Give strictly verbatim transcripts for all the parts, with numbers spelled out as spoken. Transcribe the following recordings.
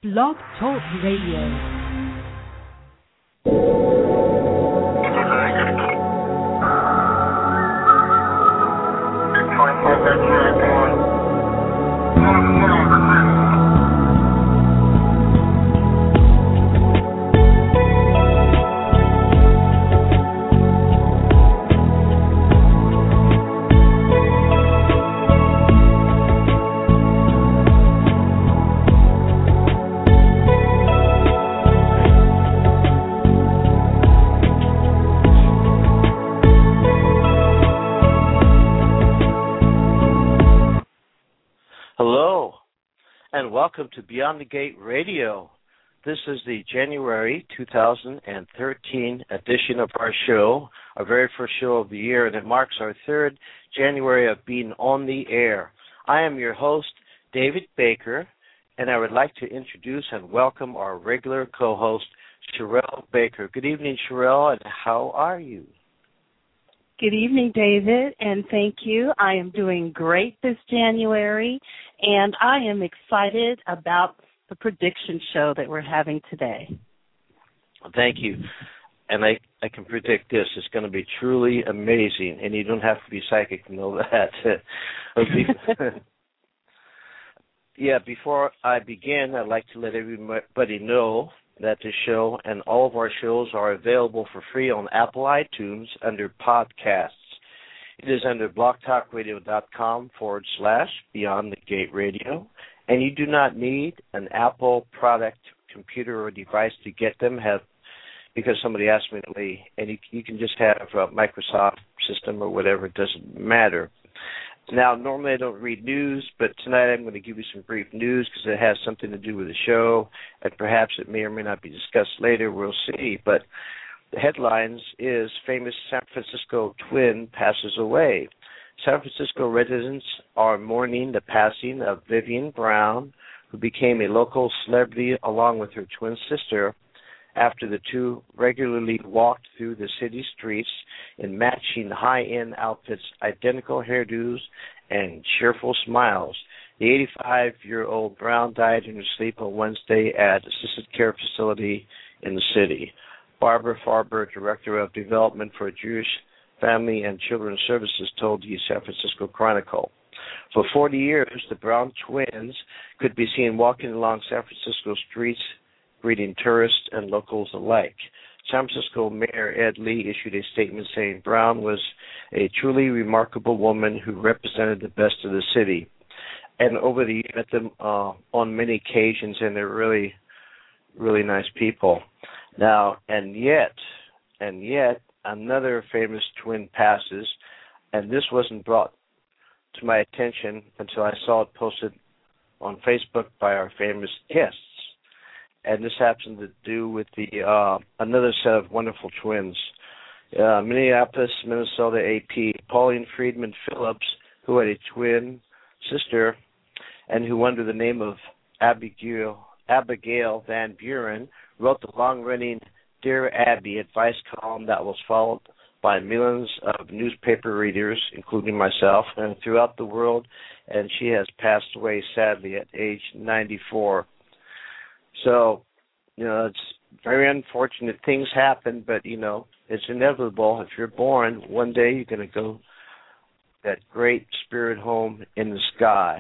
Blog Talk Radio. Welcome to Beyond the Gate Radio. This is the January two thousand thirteen edition of our show, our very first show of the year, and it marks our third January of being on the air. I am your host, David Baker, and I would like to introduce and welcome our regular co-host, Sherelle Baker. Good evening, Sherelle, and how are you? Good evening, David, and thank you. I am doing great this January, and I am excited about the prediction show that we're having today. Thank you. And I, I can predict this. It's going to be truly amazing, and you don't have to be psychic to know that. Yeah, before I begin, I'd like to let everybody know that the show and all of our shows are available for free on Apple iTunes under podcasts. It is under blogtalkradio.com forward slash Beyond the Gate Radio, and you do not need an Apple product, computer, or device to get them, have because somebody asked me lately, and you, you can just have a Microsoft system or whatever. It doesn't matter. Now, normally I don't read news, but tonight I'm going to give you some brief news because it has something to do with the show, and perhaps it may or may not be discussed later. We'll see. But the headlines is famous San Francisco twin passes away. San Francisco residents are mourning the passing of Vivian Brown, who became a local celebrity along with her twin sister after the two regularly walked through the city streets in matching high-end outfits, identical hairdos, and cheerful smiles. The eighty-five-year-old Brown died in her sleep on Wednesday at assisted care facility in the city. Barbara Farber, Director of Development for Jewish Family and Children's Services, told the San Francisco Chronicle. For forty years, the Brown twins could be seen walking along San Francisco streets, greeting tourists and locals alike. San Francisco Mayor Ed Lee issued a statement saying Brown was a truly remarkable woman who represented the best of the city. And over the years, I met them uh, on many occasions, and they're really, really nice people. Now, and yet, and yet, another famous twin passes, and this wasn't brought to my attention until I saw it posted on Facebook by our famous guests. And this happens to do with the uh, another set of wonderful twins. Uh, Minneapolis, Minnesota A P, Pauline Friedman Phillips, who had a twin sister and who under the name of Abigail, Abigail Van Buren, wrote the long-running Dear Abby advice column that was followed by millions of newspaper readers, including myself, and throughout the world, and she has passed away sadly at age ninety-four. So, you know, it's very unfortunate. Things happen, but, you know, it's inevitable. If you're born, one day you're going to go that great spirit home in the sky.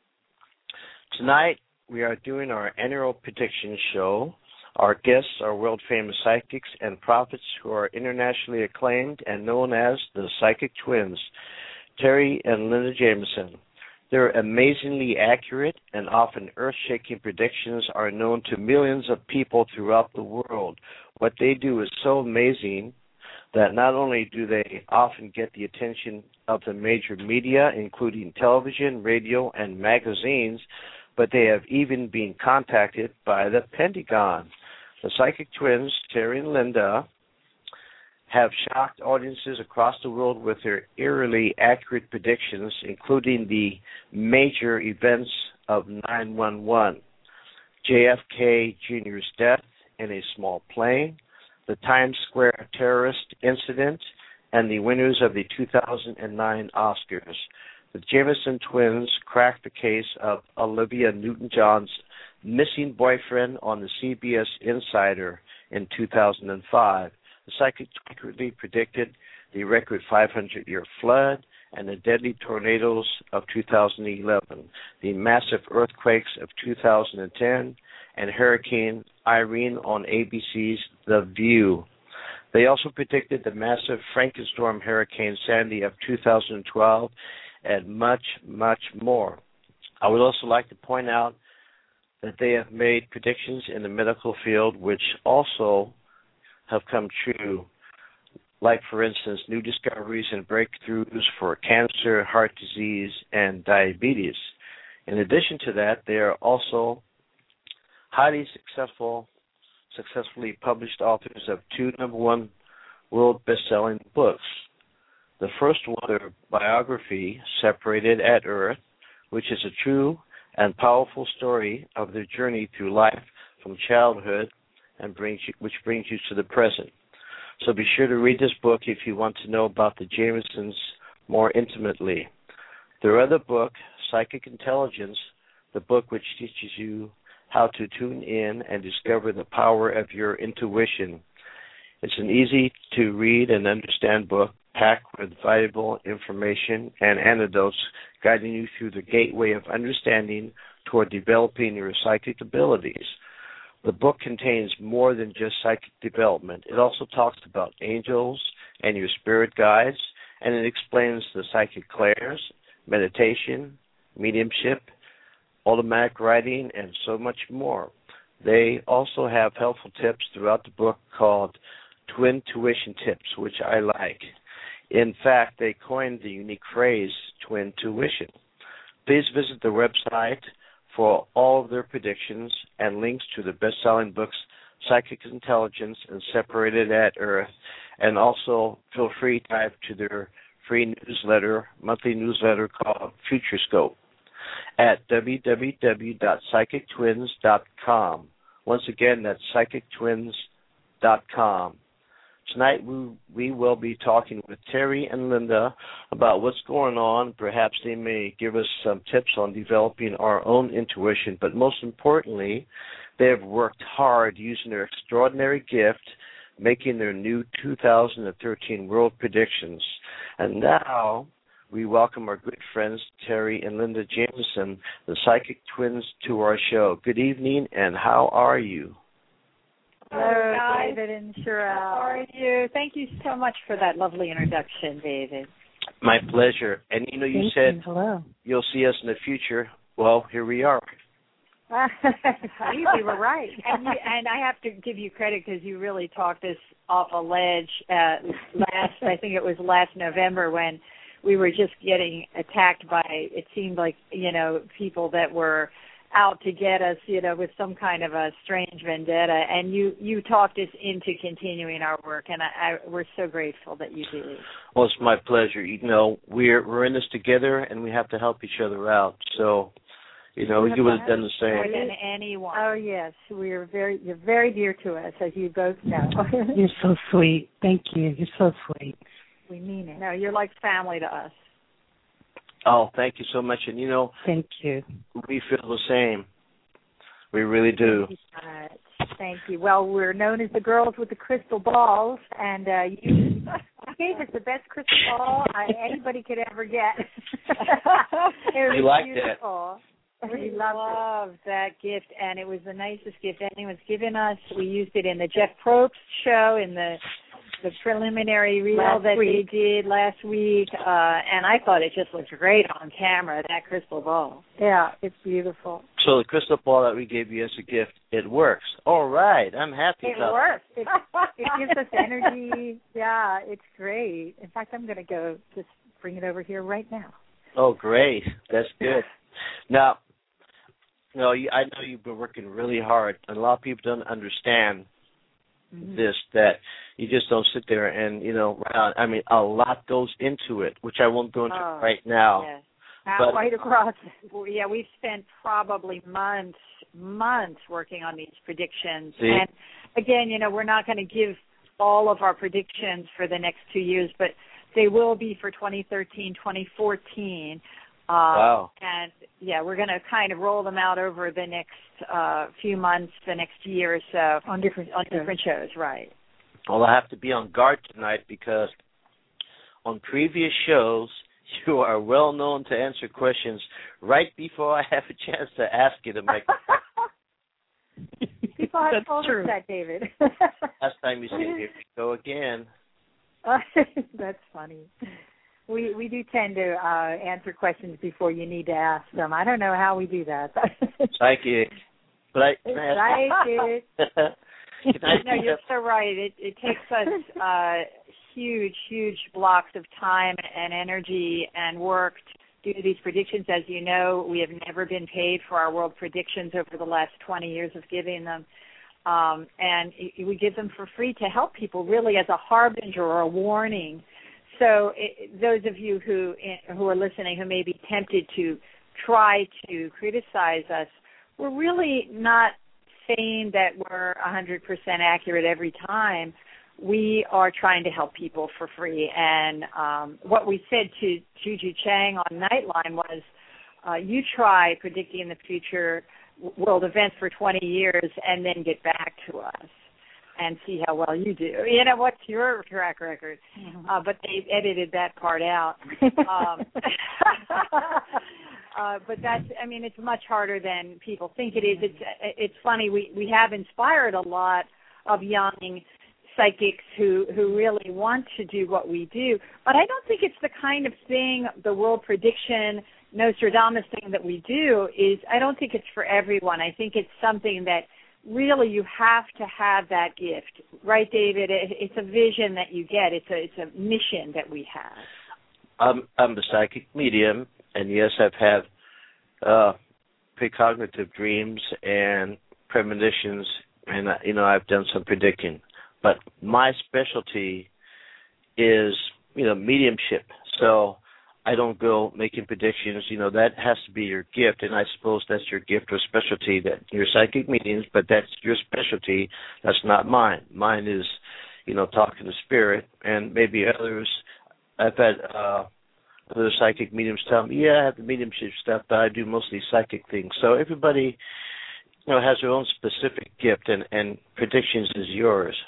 Tonight, we are doing our annual prediction show. Our guests are world-famous psychics and prophets who are internationally acclaimed and known as the Psychic Twins, Terry and Linda Jameson. Their amazingly accurate and often earth-shaking predictions are known to millions of people throughout the world. What they do is so amazing that not only do they often get the attention of the major media, including television, radio, and magazines, but they have even been contacted by the Pentagon. The Psychic Twins, Terry and Linda, have shocked audiences across the world with their eerily accurate predictions, including the major events of nine one one, J F K Junior's death in a small plane, the Times Square terrorist incident, and the winners of the two thousand nine Oscars. The Jameson twins cracked the case of Olivia Newton-John's missing boyfriend on the C B S Insider in two thousand five. The psychic accurately predicted the record five hundred year flood and the deadly tornadoes of two thousand eleven, the massive earthquakes of two thousand ten, and Hurricane Irene on A B C's The View. They also predicted the massive Frankenstorm Hurricane Sandy of two thousand twelve and much, much more. I would also like to point out that they have made predictions in the medical field which also have come true, like, for instance, new discoveries and breakthroughs for cancer, heart disease, and diabetes. In addition to that, they are also highly successful, successfully published authors of two number one world best-selling books. The first one, their biography, Separated at Earth, which is a true and powerful story of their journey through life from childhood and brings you, which brings you to the present. So be sure to read this book if you want to know about the Jamesons more intimately. Their other book, Psychic Intelligence, the book which teaches you how to tune in and discover the power of your intuition. It's an easy-to-read and understand book packed with valuable information and anecdotes guiding you through the gateway of understanding toward developing your psychic abilities. The book contains more than just psychic development. It also talks about angels and your spirit guides, and it explains the psychic clairs, meditation, mediumship, automatic writing, and so much more. They also have helpful tips throughout the book called Twin Tuition Tips, which I like. In fact, they coined the unique phrase Twin Tuition. Please visit the website for all of their predictions and links to the best-selling books Psychic Intelligence and Separated at Earth, and also feel free to type to their free newsletter, monthly newsletter called Futurescope at w w w dot psychic twins dot com. Once again, that's psychic twins dot com. Tonight we, we will be talking with Terry and Linda about what's going on. Perhaps they may give us some tips on developing our own intuition, but most importantly, they have worked hard using their extraordinary gift, making their new two thousand thirteen world predictions. And now we welcome our good friends Terry and Linda Jameson, the Psychic Twins, to our show. Good evening, and how are you? Hello, David and Cheryl. How are you? Thank you so much for that lovely introduction, David. My pleasure. And you know, you Thank said you. Hello. You'll see us in the future. Well, here we are. See, we were right. And, you, and I have to give you credit because you really talked us off a ledge uh, last, I think it was last November, when we were just getting attacked by, it seemed like, you know, people that were out to get us, you know, with some kind of a strange vendetta, and you, you talked us into continuing our work, and I, I, we're so grateful that you did. Well, it's my pleasure. You know, we're we're in this together, and we have to help each other out. So, you know, you would have done the More same. than anyone. Oh yes, we are very. You're very dear to us, as you both know. You're so sweet. Thank you. You're so sweet. We mean it. No, you're like family to us. Oh, thank you so much. And, you know, Thank you. we feel the same. We really do. Thank you so much. Thank you. Well, we're known as the girls with the crystal balls, and uh, you, you gave us the best crystal ball I, anybody could ever get. It was You liked beautiful. We We loved love that gift, and it was the nicest gift anyone's given us. We used it in the Jeff Probst show, in the the preliminary reel Last that week. they did last week, uh, and I thought it just looked great on camera, that crystal ball. it. Yeah, it's beautiful. So the crystal ball that we gave you as a gift, it works. All right. I'm happy It about works. It, it gives us energy. Yeah, it's great. In fact, I'm going to go just bring it over here right now. Oh, great. That's good. Now, you know, you- I know you've been working really hard, and a lot of people don't understand Mm-hmm. this, that you just don't sit there and, you know, uh, I mean, a lot goes into it, which I won't go into Oh, right now. Yes. But- right across. Well, yeah, we've spent probably months, months working on these predictions. See? And again, you know, we're not going to give all of our predictions for the next two years, but they will be for twenty thirteen, twenty fourteen. Uh, wow. And, yeah, we're going to kind of roll them out over the next uh, few months, the next year or so. On different on shows. different shows, right. Well, I have to be on guard tonight because on previous shows, you are well known to answer questions right before I have a chance to ask you to make. People have That's told true. us that, David. Last time you said, here we go again. That's funny. We we do tend to uh, answer questions before you need to ask them. I don't know how we do that. Psychic. But I, can I ask Psychic. Can I No, you're so right. It, it takes us uh, huge, huge blocks of time and energy and work to do these predictions. As you know, we have never been paid for our world predictions over the last twenty years of giving them. Um, and we give them for free to help people, really as a harbinger or a warning. So it, those of you who who are listening who may be tempted to try to criticize us, we're really not saying that we're one hundred percent accurate every time. We are trying to help people for free. And um, what we said to Juju Chang on Nightline was, uh, you try predicting the future world events for twenty years and then get back to us and see how well you do. You know, what's your track record? Mm-hmm. Uh, but they edited that part out. um, uh, but that's, I mean, it's much harder than people think it is. It's it's funny. We, we have inspired a lot of young psychics who, who really want to do what we do. But I don't think it's the kind of thing, the world prediction, Nostradamus thing that we do is, I don't think it's for everyone. I think it's something that really you have to have that gift. Right, David? It, it's a vision that you get. It's a, it's a mission that we have. I'm, I'm a psychic medium, and yes, I've had uh, precognitive dreams and premonitions, and, uh, you know, I've done some predicting. But my specialty is, you know, mediumship. So I don't go making predictions. You know, that has to be your gift, and I suppose that's your gift or specialty, that your psychic mediums, but that's your specialty. That's not mine. Mine is, you know, talking to spirit, and maybe others. I've had uh, other psychic mediums tell me, yeah, I have the mediumship stuff, but I do mostly psychic things. So everybody, you know, has their own specific gift, and, and predictions is yours.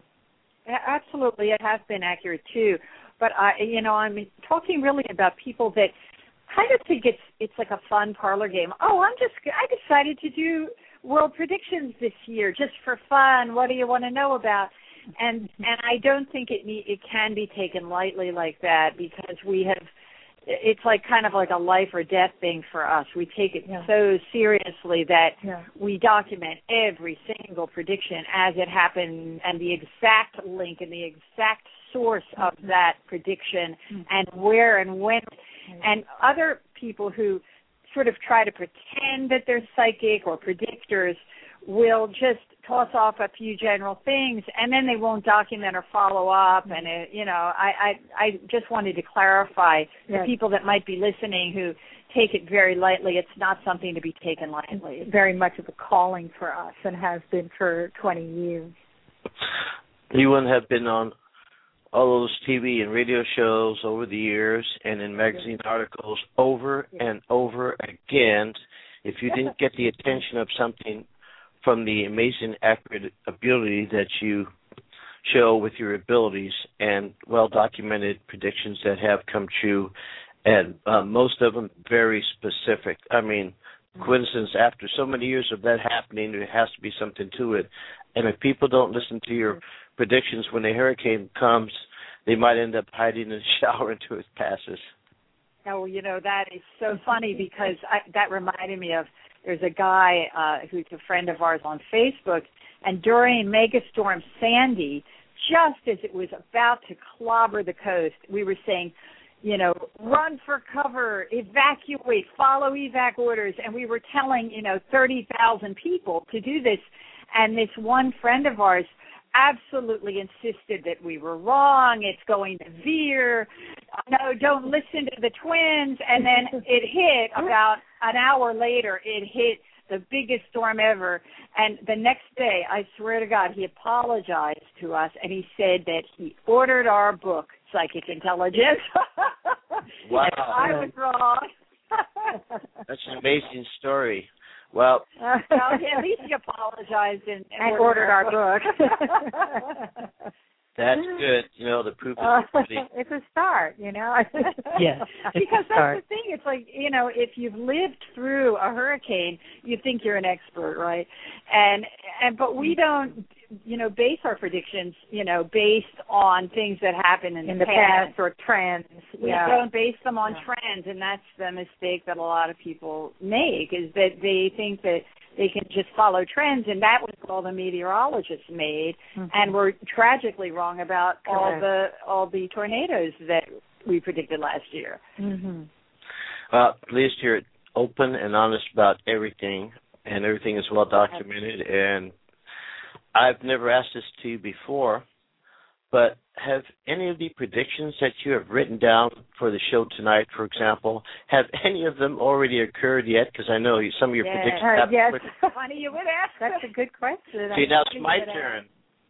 Absolutely, it has been accurate too. But I, you know, I'm talking really about people that kind of think it's it's like a fun parlor game. Oh, I'm just I decided to do world predictions this year just for fun. What do you want to know about? And and I don't think it need, it can be taken lightly like that, because we have. It's like kind of like a life or death thing for us. We take it yeah. so seriously that yeah. we document every single prediction as it happened and the exact link and the exact source of mm-hmm. that prediction mm-hmm. and where and when. Mm-hmm. And other people who sort of try to pretend that they're psychic or predictors will just toss off a few general things, and then they won't document or follow up. And, it, you know, I, I I just wanted to clarify yes. the people that might be listening who take it very lightly. It's not something to be taken lightly. It's very much of a calling for us and has been for twenty years. You wouldn't have been on all those T V and radio shows over the years and in magazine yes. articles over yes. and over again if you didn't get the attention of something from the amazing accurate ability that you show with your abilities and well-documented predictions that have come true, and uh, most of them very specific. I mean, coincidence, after so many years of that happening, there has to be something to it. And if people don't listen to your predictions when the hurricane comes, they might end up hiding in the shower until it passes. Oh, you know, that is so funny, because I, that reminded me of, there's a guy uh, who's a friend of ours on Facebook, and during Megastorm Sandy, just as it was about to clobber the coast, we were saying, you know, run for cover, evacuate, follow evac orders, and we were telling, you know, thirty thousand people to do this, and this one friend of ours absolutely insisted that we were wrong, it's going to veer, no, don't listen to the twins, and then it hit about an hour later, it hit the biggest storm ever, and the next day, I swear to God, he apologized to us, and he said that he ordered our book, Psychic Intelligence. Wow. I was wrong. That's an amazing story. Well, well at least you apologized and, and, and ordered, ordered our book. That's good. You know, the proof is uh, pretty. It's a start, you know. Yes, because that's the thing. It's like, you know, if you've lived through a hurricane, you think you're an expert, right? And and but we don't, you know, base our predictions, you know, based on things that happen in, in the, the past. past or trends. We yeah. don't base them on yeah. trends, and that's the mistake that a lot of people make, is that they think that they can just follow trends, and that was all the meteorologists made, mm-hmm. and we're tragically wrong about Correct. all the all the tornadoes that we predicted last year. Mm-hmm. Uh, pleased you're open and honest about everything, and everything is well documented. And I've never asked this to you before, but have any of the predictions that you have written down for the show tonight, for example, have any of them already occurred yet? Because I know some of your yeah. predictions uh, have yes. occurred. Funny you would ask. That's a good question. See, now it's my turn.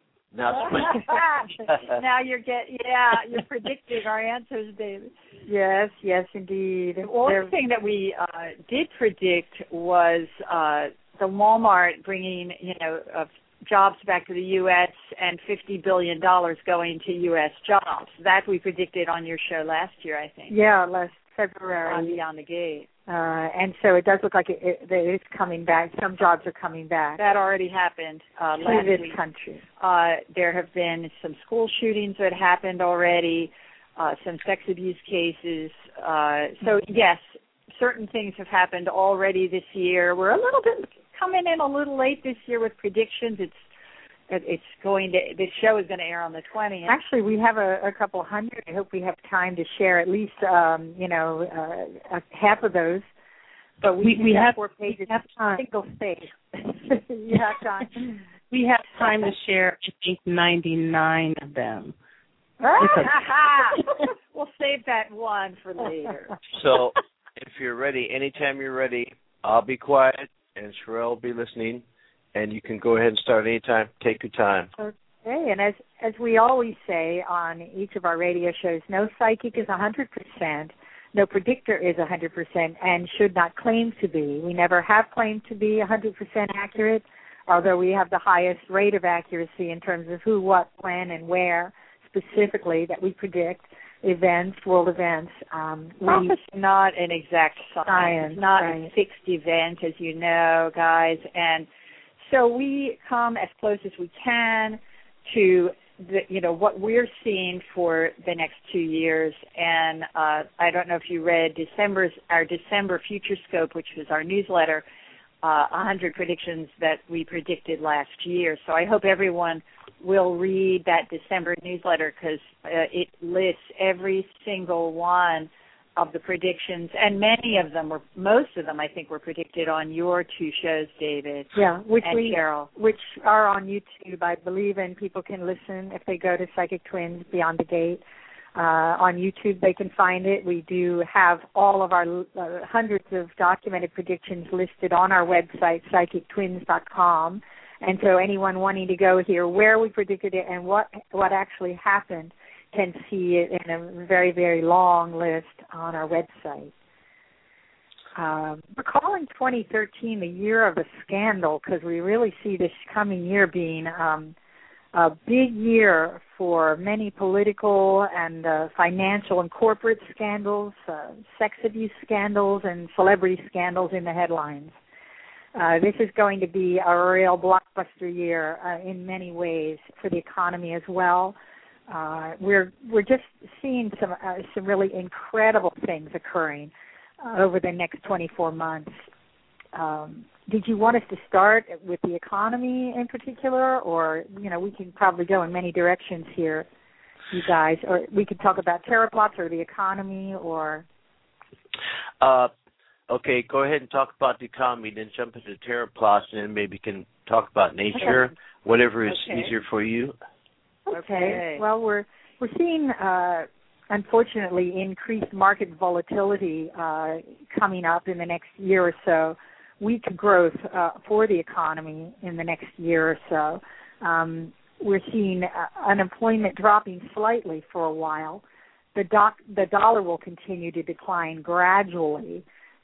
Now it's my turn. Now you're get yeah, you're predicting our answers, David. Yes, yes, indeed. The only there... thing that we uh, did predict was uh, the Walmart bringing, you know, uh, jobs back to the U S and fifty billion dollars going to U S jobs. That we predicted on your show last year, I think. Yeah, last February. On Beyond the Gate. Uh, and so it does look like it, it, it is coming back. Some jobs are coming back. That already happened uh, last this week. country. Uh, there have been some school shootings that happened already, uh, some sex abuse cases. Uh, so, yes, certain things have happened already this year. We're a little bit coming in a little late this year with predictions. It's it's going to this show is going to air on the twentieth. Actually, we have a, a couple hundred. I hope we have time to share at least um, you know uh, uh, half of those. But we, we, we have, have four pages, we have time. single space. You have time. We have time to share. I think ninety-nine of them. We'll save that one for later. So, if you're ready, anytime you're ready, I'll be quiet, and Sherelle will be listening, and you can go ahead and start anytime. Take your time. Okay, and as as we always say on each of our radio shows, no psychic is one hundred percent, no predictor is one hundred percent, and should not claim to be. We never have claimed to be one hundred percent accurate, although we have the highest rate of accuracy in terms of who, what, when, and where specifically that we predict. Events, world events. Um, Prophecy is not an exact science. science It's not right. a fixed event, as you know, guys. And so we come as close as we can to the, you know, what we're seeing for the next two years. And uh, I don't know if you read December's our December Future Scope, which was our newsletter, uh, one hundred predictions that we predicted last year. So I hope everyone will read that December newsletter, because uh, it lists every single one of the predictions, and many of them were, most of them I think were predicted on your two shows, David. Yeah, which and we, Carol. which are on YouTube, I believe, and people can listen if they go to Psychic Twins Beyond the Gate. Uh, on YouTube, they can find it. We do have all of our uh, hundreds of documented predictions listed on our website, psychic twins dot com. And so anyone wanting to go here where we predicted it and what what actually happened can see it in a very, very long list on our website. Um, we're calling twenty thirteen the year of the scandal, because we really see this coming year being um, a big year for many political and uh, financial and corporate scandals, uh, sex abuse scandals, and celebrity scandals in the headlines. Uh, this is going to be a real blockbuster year uh, in many ways for the economy as well. Uh, we're we're just seeing some uh, some really incredible things occurring uh, over the next twenty-four months. Um, did you want us to start with the economy in particular, or you know we can probably go in many directions here, you guys, or we could talk about terror plots or the economy, or. Uh, Okay, go ahead and talk about the economy, then jump into terror plots, and then maybe can talk about nature, okay. whatever is okay. easier for you. Okay. okay. Well, we're we're seeing, uh, unfortunately, increased market volatility uh, coming up in the next year or so. Weak growth uh, for the economy in the next year or so. Um, we're seeing uh, unemployment dropping slightly for a while. The doc, the dollar will continue to decline gradually.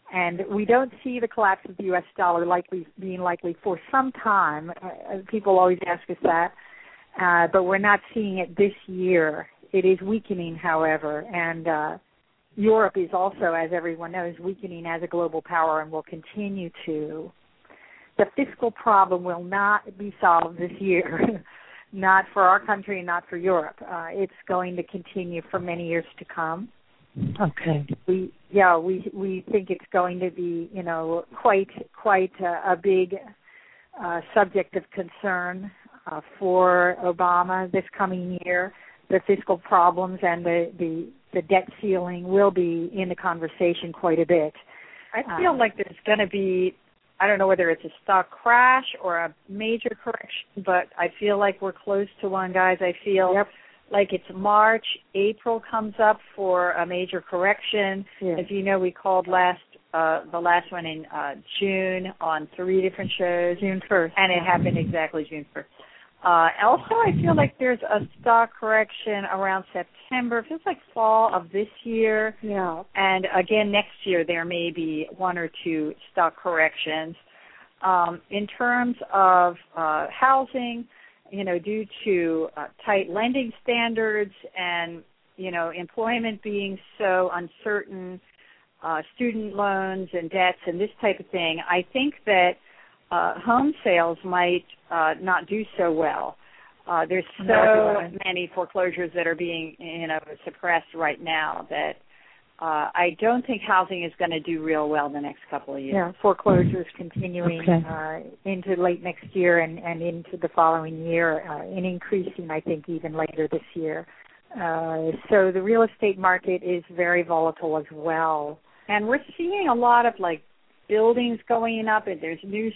And we don't see the collapse of the U S dollar likely being likely for some time. Uh, people always ask us that, uh, but we're not seeing it this year. It is weakening, however, and uh, Europe is also, as everyone knows, weakening as a global power and will continue to. The fiscal problem will not be solved this year, not for our country and not for Europe. Uh, it's going to continue for many years to come. Okay. We yeah we we think it's going to be you know quite quite a, a big uh, subject of concern uh, for Obama this coming year. The fiscal problems and the, the the debt ceiling will be in the conversation quite a bit. I feel um, like there's going to be, I don't know whether it's a stock crash or a major correction, but I feel like we're close to one, guys. I feel. Yep. Like it's March, April comes up for a major correction. Yeah. As you know, we called last uh, the last one in uh, June on three different shows. June first. And it happened exactly June first. Uh, also, I feel like there's a stock correction around September. It feels like fall of this year. Yeah. And again, next year there may be one or two stock corrections. Um, in terms of uh, housing, you know, due to uh, tight lending standards and, you know, employment being so uncertain, uh, student loans and debts and this type of thing, I think that uh, home sales might uh, not do so well. Uh, there's so many foreclosures that are being, you know, suppressed right now that uh, I don't think housing is going to do real well the next couple of years. Yeah, foreclosures continuing okay. uh, into late next year and, and into the following year, uh, and increasing, I think, even later this year. Uh, so the real estate market is very volatile as well. And we're seeing a lot of, like, buildings going up, and there's new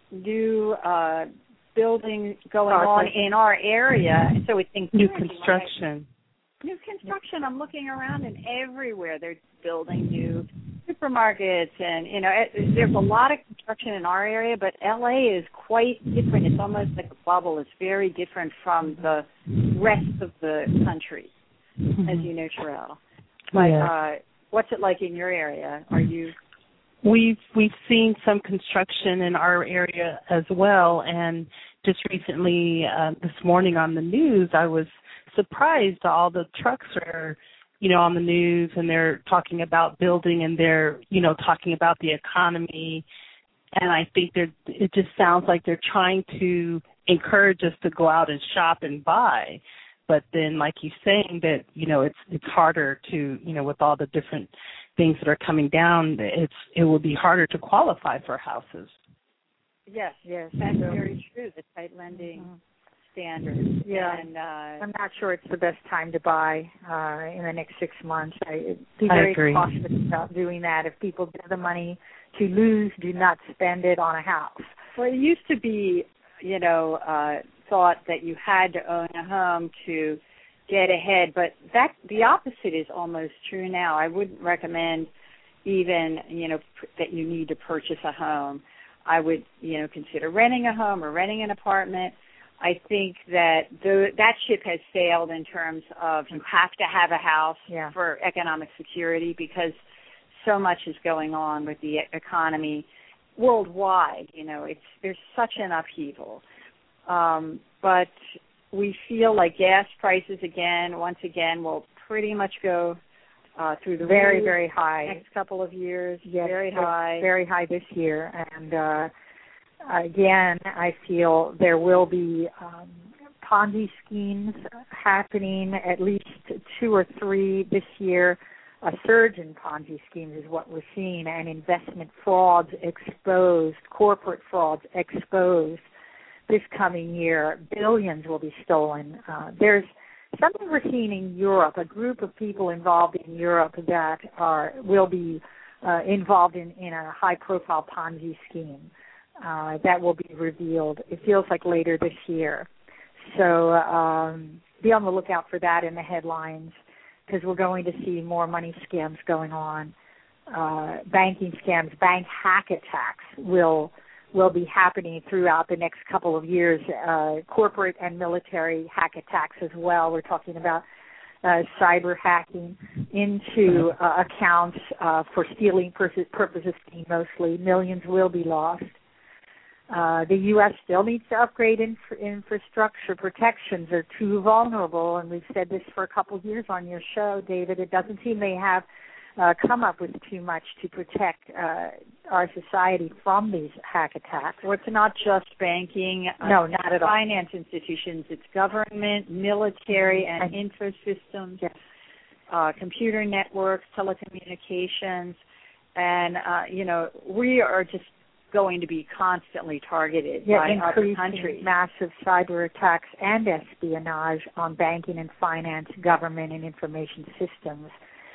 new uh, building going on in our area. So we think new construction. New construction. I'm looking around, and everywhere they're building new supermarkets, and you know, it, there's a lot of construction in our area. But L A is quite different. It's almost like a bubble. It's very different from the rest of the country, mm-hmm. as you know, Terrell. But yeah. uh, what's it like in your area? Are you? We've we've seen some construction in our area as well, and just recently, uh, this morning on the news, I was surprised all the trucks are, you know, on the news, and they're talking about building, and they're, you know, talking about the economy, and I think they're. It just sounds like they're trying to encourage us to go out and shop and buy, but then, like you're saying, that you know, it's it's harder to, you know, with all the different things that are coming down, it's it will be harder to qualify for houses. Yes, yes, that's very true. The tight lending mm-hmm. standards. Yeah, and, uh, I'm not sure it's the best time to buy uh, in the next six months. I be very cautious about doing that. If people have the money to lose, do not spend it on a house. Well, it used to be, you know, uh, thought that you had to own a home to get ahead, but that the opposite is almost true now. I wouldn't recommend even, you know, pr- that you need to purchase a home. I would, you know, consider renting a home or renting an apartment. I think that the, that ship has sailed in terms of you have to have a house yeah. for economic security, because so much is going on with the economy worldwide. You know, it's there's such an upheaval. Um, but we feel like gas prices, again, once again, will pretty much go uh, through the very, roof very high next couple of years. Yes, very high. Very high this year. And, uh, again, I feel there will be um, Ponzi schemes happening, at least two or three this year. A surge in Ponzi schemes is what we're seeing, and investment frauds exposed, corporate frauds exposed. This coming year, billions will be stolen. Uh, there's something we're seeing in Europe, a group of people involved in Europe that are will be uh, involved in, in a high-profile Ponzi scheme uh, that will be revealed. It feels like later this year. So um, be on the lookout for that in the headlines, because we're going to see more money scams going on. Uh, banking scams, bank hack attacks will will be happening throughout the next couple of years, uh, corporate and military hack attacks as well. We're talking about uh, cyber hacking into uh, accounts uh, for stealing purposes mostly. Millions will be lost. Uh, the U S still needs to upgrade inf- infrastructure protections. They're too vulnerable, and we've said this for a couple of years on your show, David. It doesn't seem they have uh, come up with too much to protect uh, our society from these hack attacks. Well, it's not just banking. No, uh, not at all. Finance institutions. It's government, military, and, and info systems, yes. uh, computer networks, telecommunications, and, uh, you know, we are just going to be constantly targeted yeah, by other countries. Massive cyber attacks and espionage on banking and finance, government, and information systems.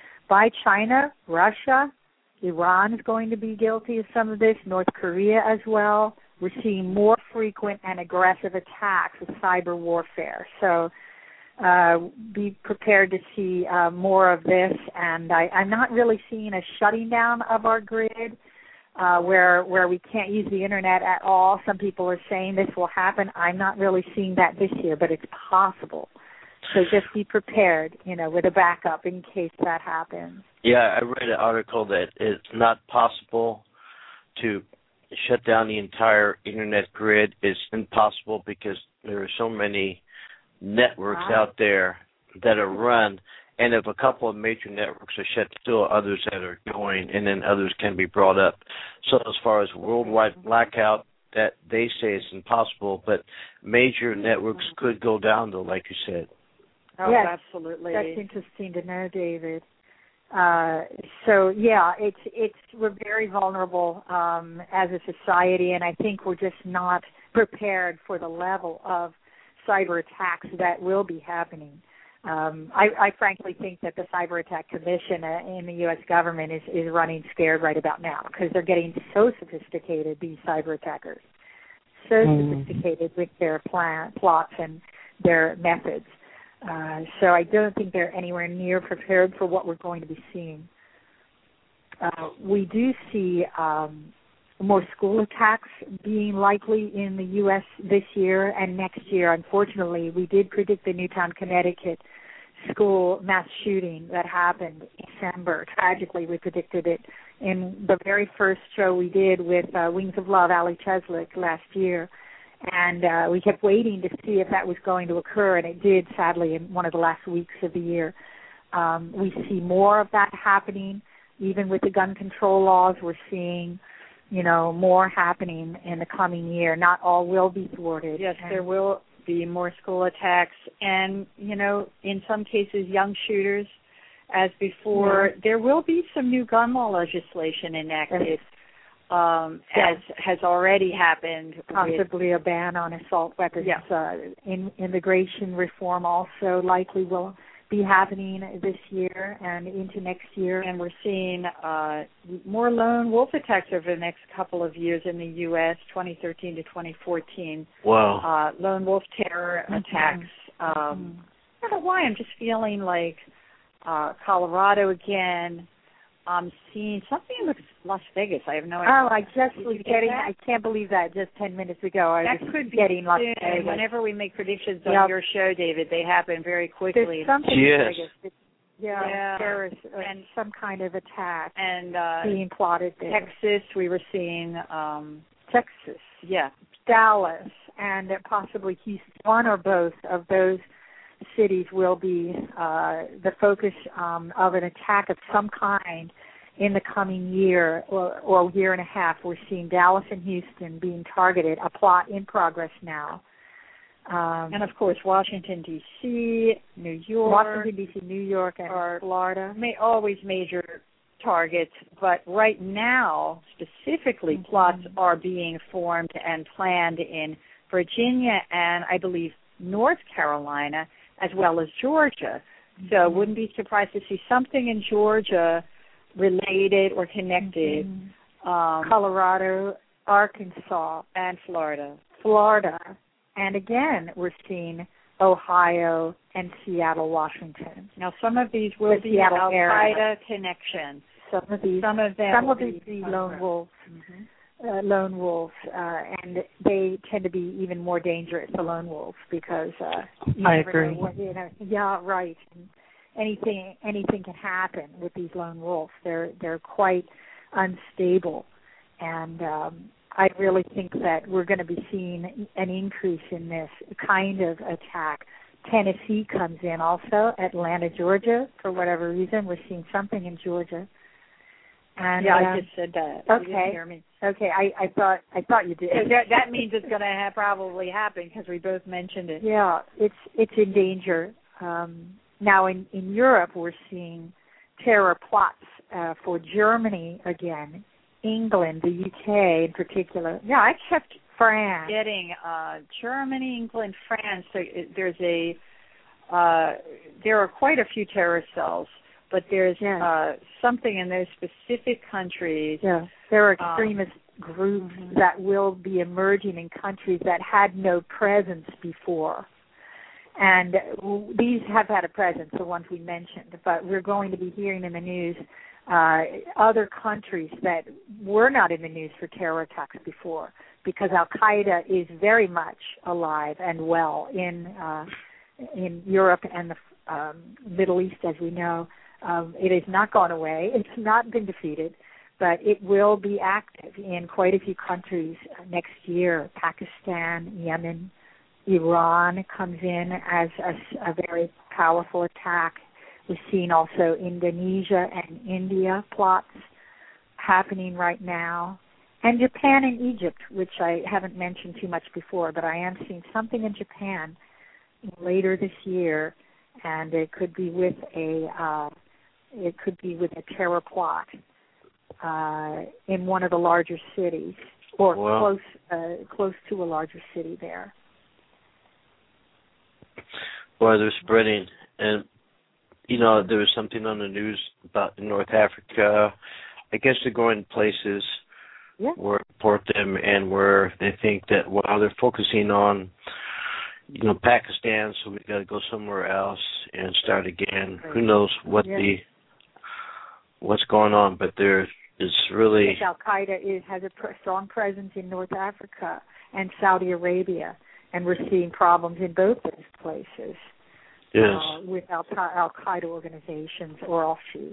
By China, Russia, Iran is going to be guilty of some of this, North Korea as well. We're seeing more frequent and aggressive attacks with cyber warfare. So uh, be prepared to see uh, more of this. And I, I'm not really seeing a shutting down of our grid uh, where where we can't use the Internet at all. Some people are saying this will happen. I'm not really seeing that this year, but it's possible. So just be prepared, you know, with a backup in case that happens. Yeah, I read an article that it's not possible to shut down the entire Internet grid. It's impossible because there are so many networks wow. out there that are run, and if a couple of major networks are shut, still others that are going, and then others can be brought up. So as far as worldwide blackout, that they say it's impossible, but major networks could go down, though, like you said. Oh, yes, absolutely. That's interesting to know, David. Uh, so yeah, it's it's we're very vulnerable um, as a society, and I think we're just not prepared for the level of cyber attacks that will be happening. Um, I, I frankly think that the Cyber Attack Commission uh, in the U S government is, is running scared right about now because they're getting so sophisticated, these cyber attackers, so mm. sophisticated with their plan, plots and their methods. Uh, so I don't think they're anywhere near prepared for what we're going to be seeing. Uh, we do see um, more school attacks being likely in the U S this year and next year. Unfortunately, we did predict the Newtown, Connecticut school mass shooting that happened in December. Tragically, we predicted it in the very first show we did with uh, Wings of Love, Ali Cheslick, last year. And uh, we kept waiting to see if that was going to occur, and it did, sadly, in one of the last weeks of the year. Um, we see more of that happening. Even with the gun control laws, we're seeing, you know, more happening in the coming year. Not all will be thwarted. Yes, and there will be more school attacks. And, you know, in some cases, young shooters, as before, yeah. there will be some new gun law legislation enacted. Yes. Um, as has already happened. Possibly with, a ban on assault weapons. Yeah. Uh, in, immigration reform also likely will be happening this year and into next year. And we're seeing uh, more lone wolf attacks over the next couple of years in the U S, twenty thirteen to twenty fourteen. Wow. Uh, lone wolf terror mm-hmm. attacks. Um, mm-hmm. I don't know why. I'm just feeling like uh, Colorado again. I'm seeing something in Las Vegas. I have no idea. Oh, I just Did was you getting, that? I can't believe that just ten minutes ago. I that was could be getting Las soon. Vegas. Whenever we make predictions on yep. your show, David, they happen very quickly. There's something yes. in Vegas. It's, yeah, yeah, there is uh, and, some kind of attack and uh, being plotted there. Texas, we were seeing. Um, Texas. Yeah. Dallas, and possibly Houston. One or both of those cities will be uh, the focus um, of an attack of some kind in the coming year or, or year and a half. We're seeing Dallas and Houston being targeted, a plot in progress now. Um, and, of course, Washington, D C, New York. Washington, D C, New York, and Florida. May always major targets, but right now, specifically, mm-hmm. plots are being formed and planned in Virginia and, I believe, North Carolina, as well as Georgia. Mm-hmm. So wouldn't be surprised to see something in Georgia related or connected. Mm-hmm. Um, Colorado, Arkansas, and Florida. Florida. And again, we're seeing Ohio and Seattle, Washington. Now, some of these will the be Seattle Al-Qaeda connections. Some of these, some of them, some will be, be lone wolves. Mm-hmm. Uh, lone wolves, uh, and they tend to be even more dangerous, the lone wolves, because uh, you I never agree. know what, you know, yeah, right. And anything anything can happen with these lone wolves. They're they're quite unstable, and um, I really think that we're going to be seeing an increase in this kind of attack. Tennessee comes in also, Atlanta, Georgia, for whatever reason. We're seeing something in Georgia. And, yeah, uh, I just said that. Okay. You didn't hear me. Okay, I, I thought I thought you did. that, that means it's going to ha- probably happen because we both mentioned it. Yeah, it's it's in danger. Um, now in, in Europe, we're seeing terror plots uh, for Germany again, England, the U K in particular. Yeah, I kept France. Getting uh, Germany, England, France. So it, there's a uh, there are quite a few terror cells, but there's yeah. uh, something in those specific countries. Yeah, there are extremist um, groups that will be emerging in countries that had no presence before. And these have had a presence, the ones we mentioned, but we're going to be hearing in the news uh, other countries that were not in the news for terror attacks before, because Al-Qaeda is very much alive and well in uh, in Europe and the um, Middle East, as we know. Um, it has not gone away. It's not been defeated, but it will be active in quite a few countries next year. Pakistan, Yemen, Iran comes in as a, a very powerful attack. We're seeing also Indonesia and India plots happening right now. And Japan and Egypt, which I haven't mentioned too much before, but I am seeing something in Japan later this year, and it could be with a uh, it could be with a terror plot uh, in one of the larger cities, or wow. close uh, close to a larger city there. Well, they're spreading, and you know there was something on the news about North Africa. I guess they're going places yeah. where report them, and where they think that while they're focusing on, you know, Pakistan, so we got to go somewhere else and start again. Right. Who knows what yeah. the what's going on? But there is really Al Qaeda is has a pr- strong presence in North Africa and Saudi Arabia, and we're seeing problems in both those places. Yes, uh, with Al Qaeda organizations or offshoots.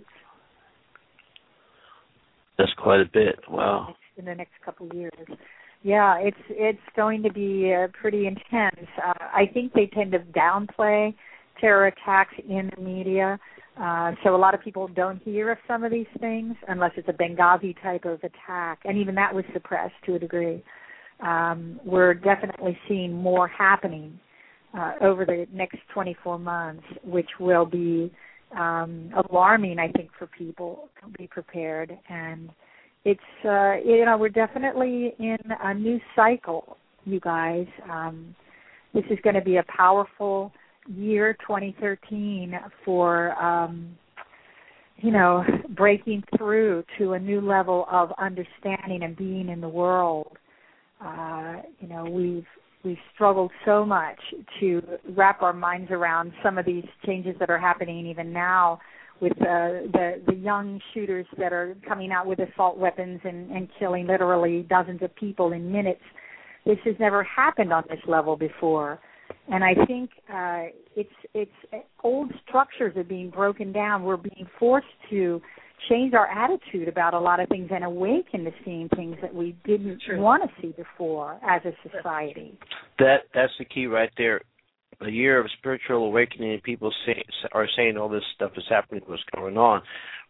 That's quite a bit. Wow. In the next couple of years. Yeah, it's it's going to be uh, pretty intense. Uh, I think they tend to downplay terror attacks in the media, uh, so a lot of people don't hear of some of these things unless it's a Benghazi type of attack, and even that was suppressed to a degree. Um, we're definitely seeing more happening uh, over the next twenty-four months, which will be um, alarming, I think, for people to be prepared. And it's, uh, you know, we're definitely in a new cycle, you guys. Um, this is going to be a powerful year, twenty thirteen, for, um, you know, breaking through to a new level of understanding and being in the world. Uh, you know, we've we've struggled so much to wrap our minds around some of these changes that are happening even now with uh, the the young shooters that are coming out with assault weapons and, and killing literally dozens of people in minutes. This has never happened on this level before, and I think uh, it's it's old structures are being broken down. We're being forced to change our attitude about a lot of things and awaken to seeing things that we didn't True. want to see before as a society. That that's the key right there. A year of spiritual awakening, people say, are saying all this stuff is happening, what's going on.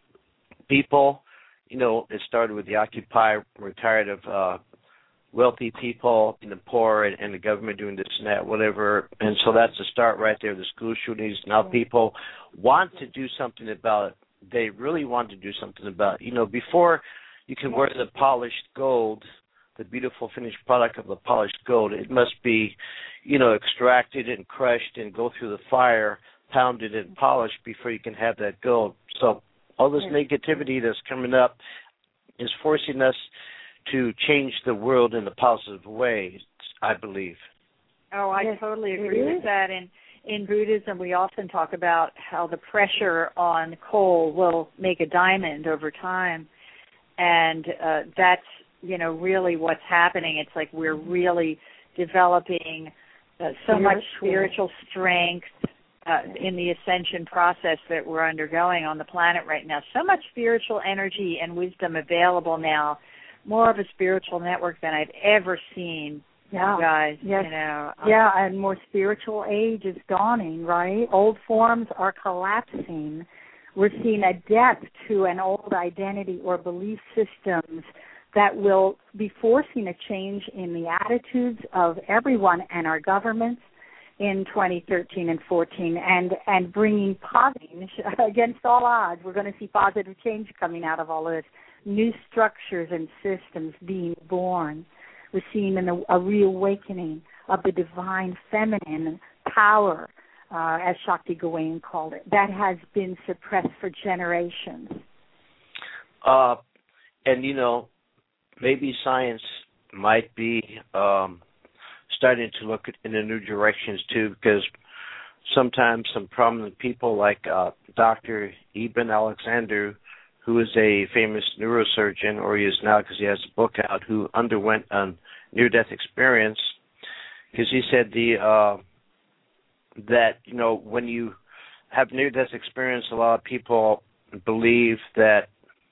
People, you know, it started with the Occupy. We're tired of uh, wealthy people and the poor and, and the government doing this and that, whatever. And so that's the start right there, the school shootings. Now people want to do something about it. They really want to do something about it. You know, before you can wear the polished gold, the beautiful finished product of the polished gold, it must be, you know, extracted and crushed and go through the fire, pounded and polished before you can have that gold. So all this negativity that's coming up is forcing us to change the world in a positive way, I believe. Oh, I yes, totally agree with that. And in Buddhism, we often talk about how the pressure on coal will make a diamond over time. And uh, that's, you know, really what's happening. It's like we're really developing uh, so much spiritual strength, uh, in the ascension process that we're undergoing on the planet right now. So much spiritual energy and wisdom available now, more of a spiritual network than I've ever seen. Yeah, you guys, yes. you know. Um, yeah, and more spiritual age is dawning, right? Old forms are collapsing. We're seeing a death to an old identity or belief systems that will be forcing a change in the attitudes of everyone and our governments in twenty thirteen and fourteen, and, and bringing positive, against all odds, we're going to see positive change coming out of all of this, new structures and systems being born. We're seeing an, a reawakening of the divine feminine power, uh, as Shakti Gawain called it, that has been suppressed for generations. Uh, and, you know, maybe science might be um, starting to look at, in the new directions, too, because sometimes some prominent people like uh, Doctor Eben Alexander, who is a famous neurosurgeon, or he is now because he has a book out, who underwent a near-death experience, because he said the uh, that, you know, when you have near-death experience, a lot of people believe that,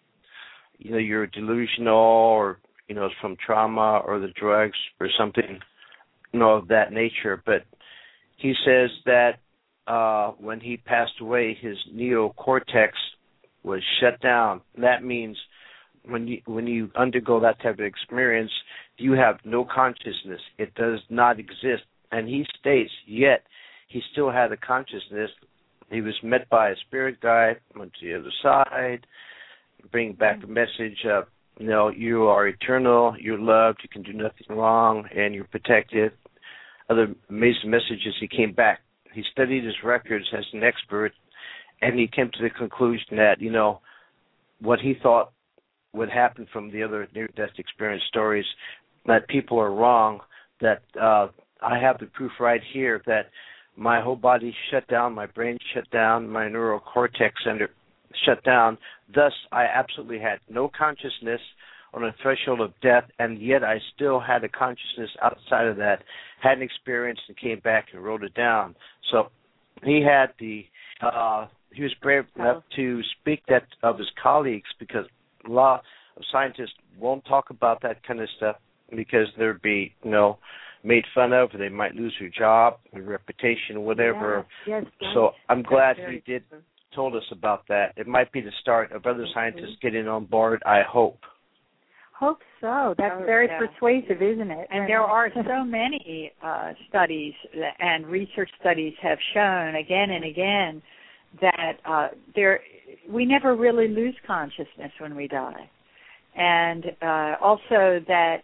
you know, you're delusional or, you know, it's from trauma or the drugs or something, you know, of that nature. But he says that uh, when he passed away, his neocortex was shut down. That means when you when you undergo that type of experience, you have no consciousness. It does not exist. And he states, yet he still had a consciousness. He was met by a spirit guide, went to the other side, bring back a message of, you know, you are eternal, you're loved, you can do nothing wrong, and you're protected. Other amazing messages. He came back. He studied his records as an expert, and he came to the conclusion that, you know, what he thought would happen from the other near-death experience stories, that people are wrong, that uh, I have the proof right here that my whole body shut down, my brain shut down, my neurocortex under, shut down. Thus, I absolutely had no consciousness on a threshold of death, and yet I still had a consciousness outside of that, had an experience and came back and wrote it down. So he had the... Uh, He was brave enough to speak that of his colleagues, because a lot of scientists won't talk about that kind of stuff because they'd be, you know, made fun of, or they might lose their job, their reputation, whatever. Yes, yes, so I'm glad he did told us about that. It might be the start of other scientists getting on board, I hope. Hope so. That's oh, very yeah. persuasive, isn't it? And there are so many uh, studies and research studies have shown again and again that uh, there we never really lose consciousness when we die, and uh, also that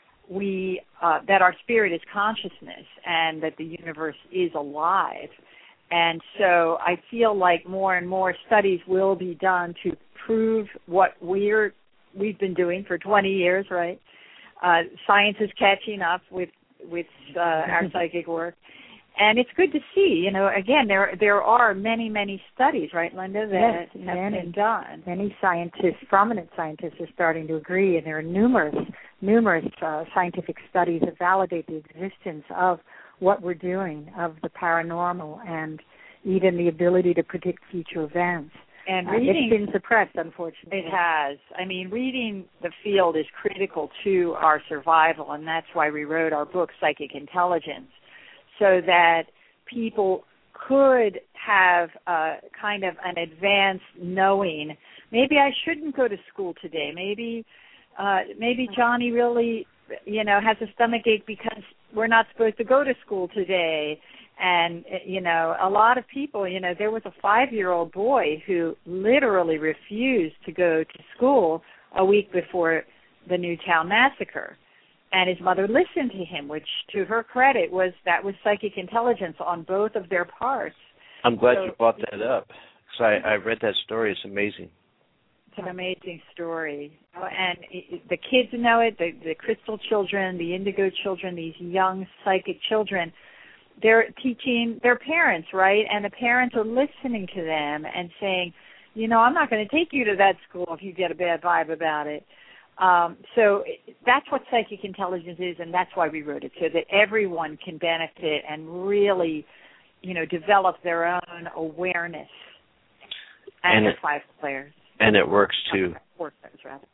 we uh, that our spirit is consciousness and that the universe is alive. And so I feel like more and more studies will be done to prove what we're we've been doing for twenty years, right? Uh, science is catching up with with uh, our psychic work. And it's good to see, you know, again, there there are many, many studies, right, Linda, that yes, have many, been done. Many scientists, prominent scientists, are starting to agree, and there are numerous, numerous uh, scientific studies that validate the existence of what we're doing, of the paranormal, and even the ability to predict future events. And uh, reading, it's been suppressed, unfortunately. It has. I mean, reading the field is critical to our survival, and that's why we wrote our book, Psychic Intelligence, so that people could have uh, kind of an advanced knowing. Maybe I shouldn't go to school today. Maybe, uh, maybe Johnny really, you know, has a stomach ache because we're not supposed to go to school today. And, you know, a lot of people, you know, there was a five-year-old boy who literally refused to go to school a week before the Newtown massacre. And his mother listened to him, which, to her credit, was that was psychic intelligence on both of their parts. I'm glad so, you brought that up, because I, I read that story. It's amazing. It's an amazing story. And it, the kids know it, the, the crystal children, the indigo children, these young psychic children, they're teaching their parents, right? And the parents are listening to them and saying, you know, I'm not going to take you to that school if you get a bad vibe about it. Um, so that's what psychic intelligence is, and that's why we wrote it, so that everyone can benefit and really you know, develop their own awareness. And, and the it, five players. And it works too. Four players, rather.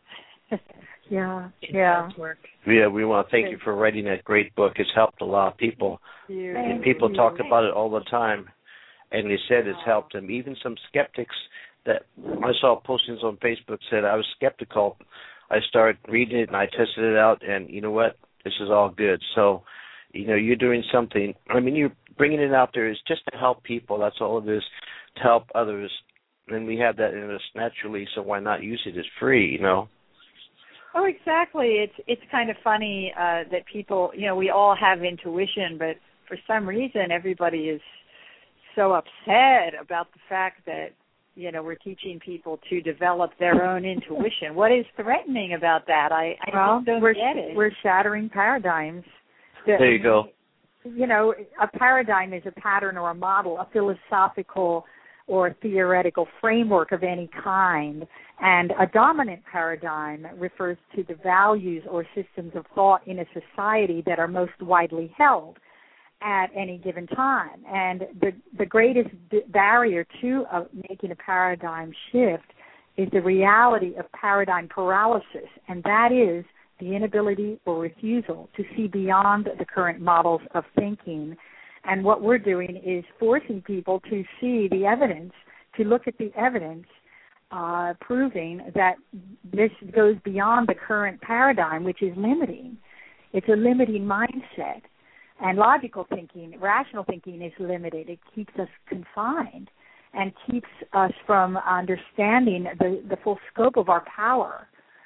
yeah, yeah. Work. Yeah, we want to thank you for writing that great book. It's helped a lot of people. You. And people you. talk about it all the time. And they said it's helped them. Even some skeptics that I saw postings on Facebook said I was skeptical. I started reading it and I tested it out, and you know what? This is all good. So, you know, you're doing something. I mean, you're bringing it out there is just to help people. That's all it is, to help others. And we have that in us naturally, so why not use it? It's free, you know. Oh, exactly. It's it's kind of funny uh, that people, you know, we all have intuition, but for some reason everybody is so upset about the fact that, you know, we're teaching people to develop their own intuition. What is threatening about that? I, I well, just don't we're, get it. We're shattering paradigms. There you go. You know, a paradigm is a pattern or a model, a philosophical or theoretical framework of any kind. And a dominant paradigm refers to the values or systems of thought in a society that are most widely held at any given time. And the, the greatest b- barrier to uh, making a paradigm shift is the reality of paradigm paralysis, and that is the inability or refusal to see beyond the current models of thinking. And what we're doing is forcing people to see the evidence, to look at the evidence, uh, proving that this goes beyond the current paradigm, which is limiting. It's a limiting mindset. And logical thinking, rational thinking is limited. It keeps us confined and keeps us from understanding the, the full scope of our power.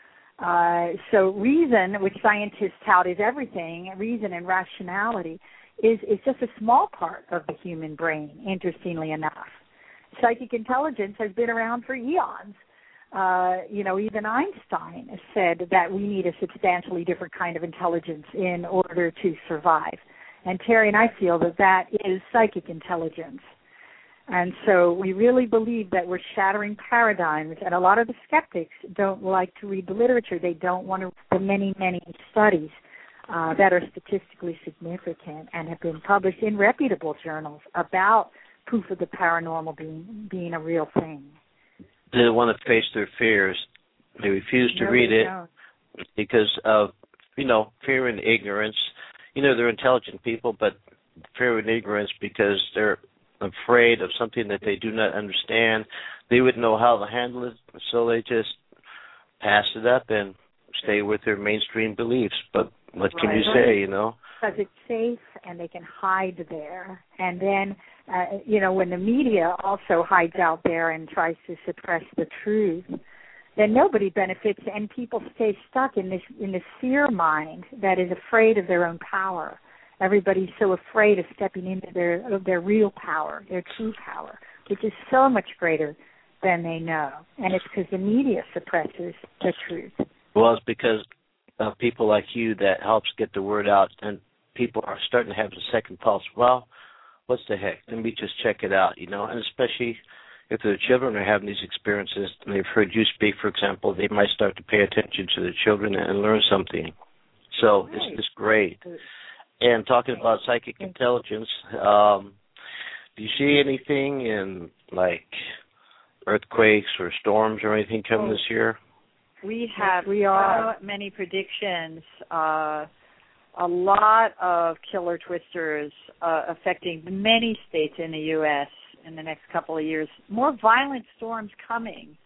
Uh, so reason, which scientists tout is everything, reason and rationality, is, is just a small part of the human brain, interestingly enough. Psychic intelligence has been around for eons. Uh, you know, even Einstein said that we need a substantially different kind of intelligence in order to survive. And Terry and I feel that that is psychic intelligence. And so we really believe that we're shattering paradigms, and a lot of the skeptics don't like to read the literature. They don't want to read the many, many studies uh, that are statistically significant and have been published in reputable journals about proof of the paranormal being being a real thing. They don't want to face their fears. They refuse to no, read it don't. because of, you know, fear and ignorance. You know, they're intelligent people, but fear and ignorance because they're afraid of something that they do not understand. They wouldn't know how to handle it, so they just pass it up and stay with their mainstream beliefs. But what can right. you say, you know? Because it's safe and they can hide there. And then, uh, you know, when the media also hides out there and tries to suppress the truth, then nobody benefits, and people stay stuck in this in this fear mind that is afraid of their own power. Everybody's so afraid of stepping into their of their real power, their true power, which is so much greater than they know. And it's because the media suppresses the truth. Well, it's because of people like you that helps get the word out, and people are starting to have a second pulse. Well, what's the heck? Let me just check it out, you know, and especially if their children are having these experiences and they've heard you speak, for example, they might start to pay attention to their children and learn something. So right. It's just great. And talking about psychic intelligence, um, do you see anything in, like, earthquakes or storms or anything coming oh. this year? We have we are. so many predictions, uh, a lot of killer twisters uh, affecting many states in the U S in the next couple of years. More violent storms coming.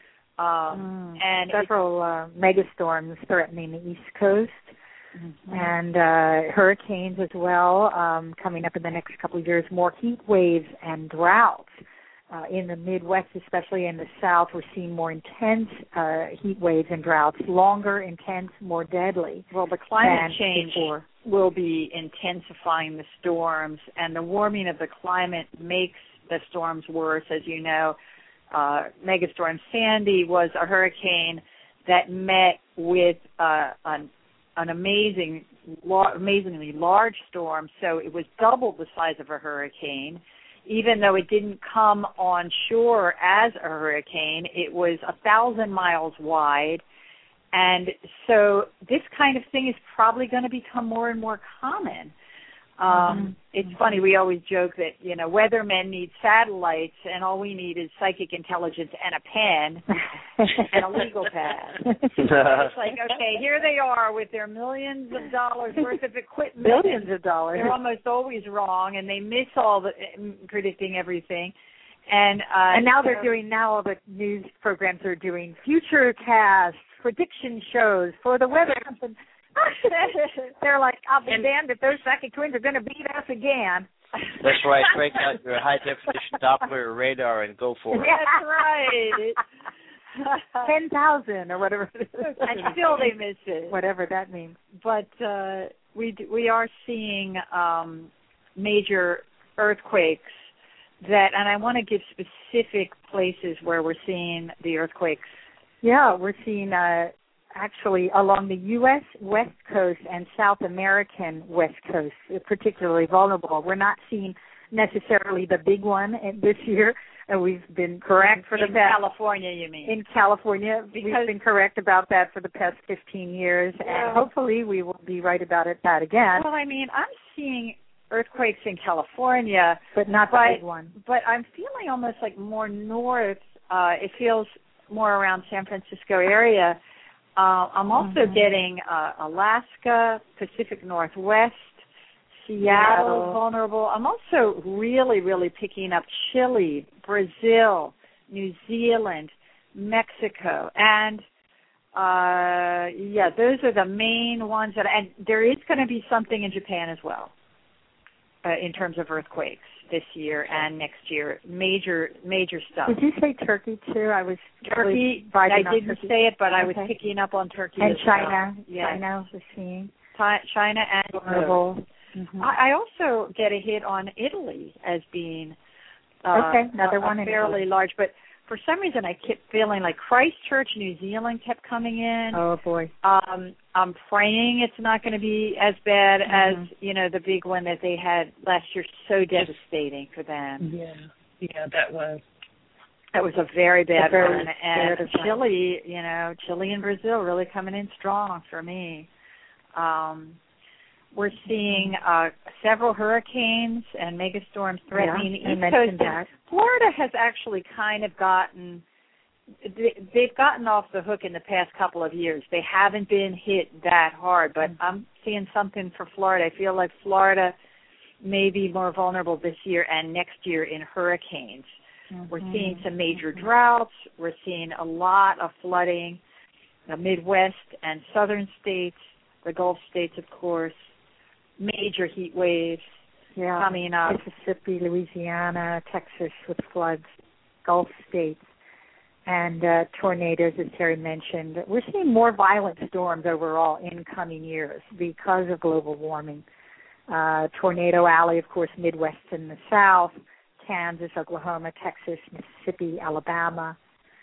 Um, mm, and several uh, megastorms threatening the East Coast. Mm-hmm. And uh, hurricanes as well um, coming up in the next couple of years. More heat waves and droughts uh, in the Midwest, especially in the South. We're seeing more intense uh, heat waves and droughts, longer, intense, more deadly. Well, the climate change before. will be intensifying the storms, and the warming of the climate makes the storms worse. As you know, uh, Megastorm Sandy was a hurricane that met with uh, an an amazing, amazingly large storm, so it was double the size of a hurricane. Even though it didn't come on shore as a hurricane, it was a thousand miles wide. And so this kind of thing is probably going to become more and more common. Um, mm-hmm. It's funny, we always joke that, you know, weathermen need satellites and all we need is psychic intelligence and a pen and a legal pad. It's like, okay, here they are with their millions of dollars worth of equipment. Billions of dollars. They're almost always wrong and they miss all the, predicting everything. And uh, and now they're doing, now all the news programs are doing future casts, prediction shows for the weather. They're like, I'll be damned if those psychic twins are going to beat us again. That's right. Break out your high-definition Doppler radar and go for it. That's right. ten thousand or whatever it is. And still they miss it. Whatever that means. But uh, we, we are seeing um, major earthquakes that, and I want to give specific places where we're seeing the earthquakes. Yeah, we're seeing uh, actually along the U S West Coast and South American West Coast, particularly vulnerable. We're not seeing necessarily the big one this year, and we've been correct for the in past. California, you mean? In California, because we've been correct about that for the past fifteen years, yeah. and hopefully we will be right about it that again. Well, I mean, I'm seeing earthquakes in California, but not the but, big one. But I'm feeling almost like more north. Uh, it feels more around San Francisco area. Uh, I'm also mm-hmm. getting uh, Alaska, Pacific Northwest, Seattle, Seattle, vulnerable. I'm also really, really picking up Chile, Brazil, New Zealand, Mexico, and uh, yeah, those are the main ones. That, and there is going to be something in Japan as well uh, in terms of earthquakes this year and next year. Major, major stuff. Did you say Turkey too? I was Turkey. I didn't Turkey. say it, but I was okay. picking up on Turkey and as China. well. Yes. China was seeing China and vulnerable. Mm-hmm. I, I also get a hit on Italy as being uh, okay, another a, one a fairly in large, but for some reason I kept feeling like Christchurch, New Zealand kept coming in. Oh boy. Um, I'm praying it's not going to be as bad mm-hmm. as, you know, the big one that they had last year, so devastating for them. Yeah, yeah, that was. That was a very bad a very one. And bad Chile, you know, Chile and Brazil really coming in strong for me. Um, we're seeing uh, several hurricanes and megastorms threatening yeah, the East Coast. That. Florida has actually kind of gotten, they've gotten off the hook in the past couple of years. They haven't been hit that hard, but mm-hmm. I'm seeing something for Florida. I feel like Florida may be more vulnerable this year and next year in hurricanes. Mm-hmm. We're seeing some major mm-hmm. droughts. We're seeing a lot of flooding, the Midwest and southern states, the Gulf states, of course, major heat waves yeah. coming up. Mississippi, Louisiana, Texas with floods, Gulf states, and uh, tornadoes, as Terry mentioned. We're seeing more violent storms overall in coming years because of global warming. Uh, Tornado Alley, of course, Midwest and the South, Kansas, Oklahoma, Texas, Mississippi, Alabama.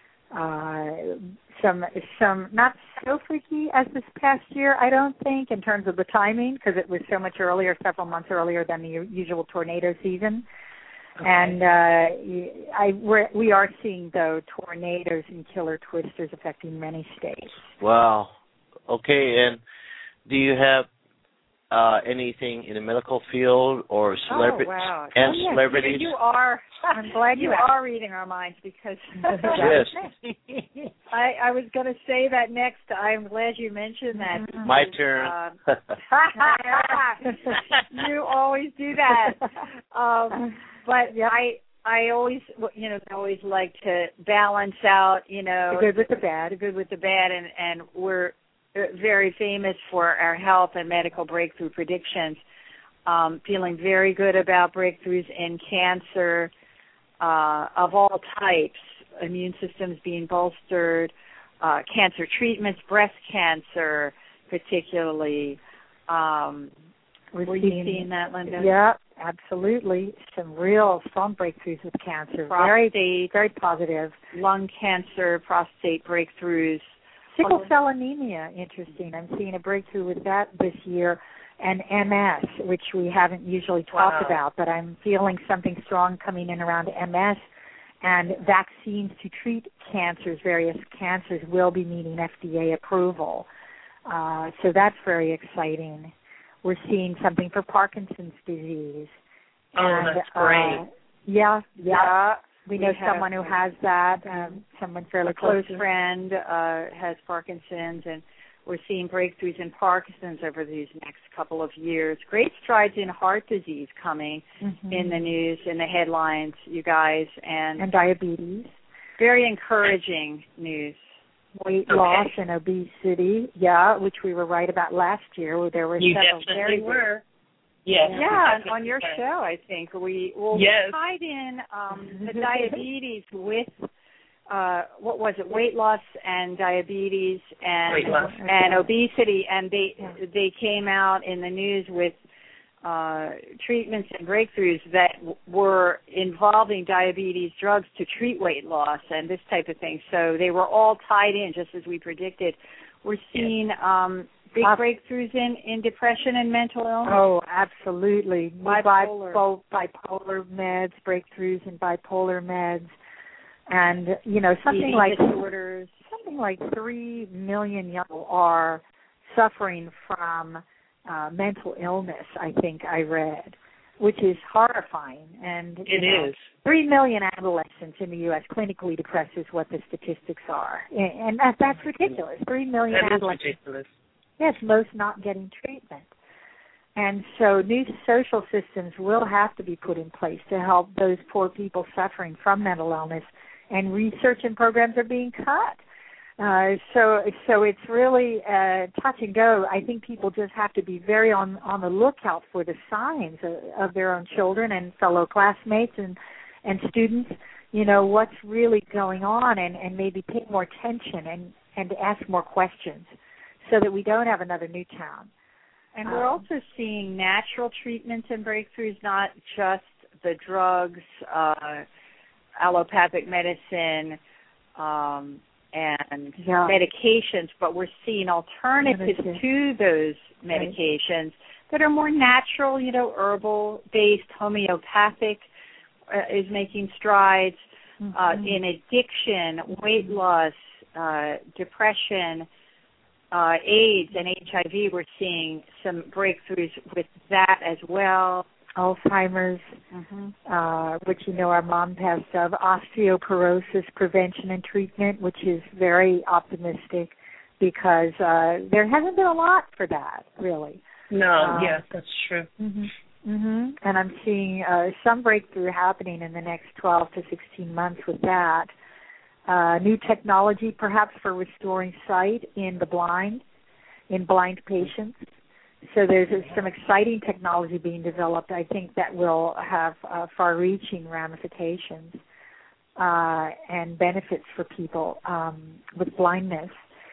Uh, some, some not so freaky as this past year, I don't think, in terms of the timing, because it was so much earlier, several months earlier than the usual tornado season. Okay. And uh, I, we're, we are seeing, though, tornadoes and killer twisters affecting many states. Wow. Okay, and do you have uh, anything in the medical field or celebrities? Oh, wow. And oh, yes. celebrities? You are. I'm glad you, you are reading our minds because yes. I, I was going to say that next. I'm glad you mentioned that. Because, my turn. Uh, you always do that. Um, but yeah, I I always you know always like to balance out you know the good with the bad, the good with the bad, and and we're very famous for our health and medical breakthrough predictions. Um, feeling very good about breakthroughs in cancer uh, of all types, immune systems being bolstered, uh, cancer treatments, breast cancer particularly. Um, We're were seeing, you seeing that, Linda? Yeah, absolutely. Some real strong breakthroughs with cancer. Prostate, very, very positive. Lung cancer, prostate breakthroughs. Sickle cell anemia, interesting. I'm seeing a breakthrough with that this year. And M S, which we haven't usually talked wow. about, but I'm feeling something strong coming in around M S. And vaccines to treat cancers, various cancers, will be needing F D A approval. Uh, so that's very exciting. We're seeing something for Parkinson's disease. Oh, and, that's great. Uh, yeah, yeah. Yeah. We know We have- someone who has that, um, someone fairly A close close. friend uh, has Parkinson's, and we're seeing breakthroughs in Parkinson's over these next couple of years. Great strides in heart disease coming Mm-hmm. in the news, in the headlines, you guys, and, And diabetes. very encouraging news. Weight Okay. loss and obesity, yeah, which we were right about last year, where there were You several definitely very were. Yes. Yeah, you on, definitely on your were. show, I think we well Yes. we tied in um, the diabetes with uh, what was it? Weight loss and diabetes and Weight loss. and obesity, and they Yeah. they came out in the news with uh, treatments and breakthroughs that w- were involving diabetes drugs to treat weight loss and this type of thing. So they were all tied in, just as we predicted. We're seeing um, big Uh, breakthroughs in, in depression and mental illness. Oh, absolutely. Bipolar. Bipolar, bipolar meds, breakthroughs in bipolar meds, and you know something Eating like disorders. something like three million young people are suffering from uh, mental illness. I think I read, which is horrifying. And It you know, is. Three million adolescents in the U S clinically depressed is what the statistics are, and, and that, that's ridiculous. Three million That is adolescents. ridiculous. Yes, most not getting treatment. And so new social systems will have to be put in place to help those poor people suffering from mental illness, and research and programs are being cut. Uh, so so it's really uh, touch and go. I think people just have to be very on, on the lookout for the signs of, of their own children and fellow classmates and, and students, you know, what's really going on, and, and maybe pay more attention and, and ask more questions, so that we don't have another Newtown. And we're Um, also seeing natural treatments and breakthroughs, not just the drugs, uh, allopathic medicine, um, and Yeah. medications, but we're seeing alternatives Medicine. to those medications that are more natural, you know, herbal-based, homeopathic uh, is making strides Mhm. uh, in addiction, weight loss, uh, depression, Uh, AIDS and H I V. We're seeing some breakthroughs with that as well. Alzheimer's, Mm-hmm. uh, which you know our mom passed of, osteoporosis prevention and treatment, which is very optimistic because uh, there hasn't been a lot for that, really. No, Um, yes, that's true. Mm-hmm. Mm-hmm. And I'm seeing uh, some breakthrough happening in the next twelve to sixteen months with that. Uh, new technology, perhaps, for restoring sight in the blind, in blind patients. So there's some exciting technology being developed, I think, that will have uh, far-reaching ramifications uh, and benefits for people um, with blindness.